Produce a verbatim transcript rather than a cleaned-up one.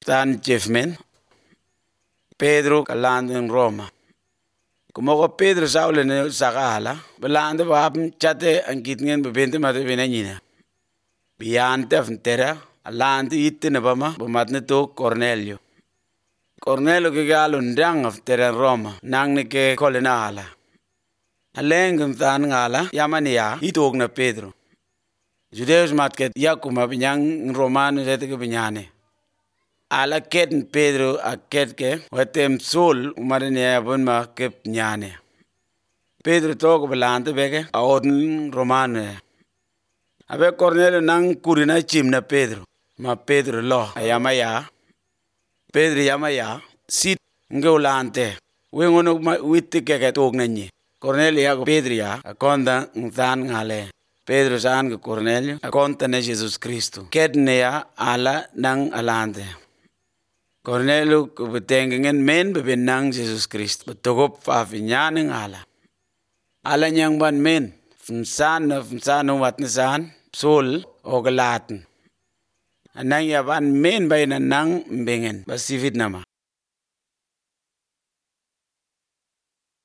stan Jeffmen, Pedro kalando in Roma. Kumoko Pedro saule ne sakala, belanda wapm chate ang kitngen bebente mate benanyina. Biante afntera, alante itte ne bama, bumatne to Cornelio. Cornelio ke galo ndang aftera Roma, nang ne ke kolenala. Alengum tan ngala, yamania, itog na Pedro. Judeus matket yakuma binyang Romano zete ke binyane. Ala ket Pedro a ket ke watem sol umarine bunma ke nyane. Pedro toko belante beke a odn Romano. Abe Cornelio nang kurina chim na Pedro. Ma Pedro lo ayama ya. Pedro yama ya. Sit nge ulante. Wengono witti ke tok nanyi. Cornelio ya Pedro ya akonda ngtan ngale. Pedro saan ke Cornelio akonta ne Jesus Cristo. Ket ne ya ala nang alante. Cornelio kubetengingen men bebenang Jesus Christ. Betogop fa finyane ngala. Ala nyang ban men. Fnsan na fnsan wat nisan. Sol o gelaten. Anang ya ban men bay na nang mbingen. Basivit nama.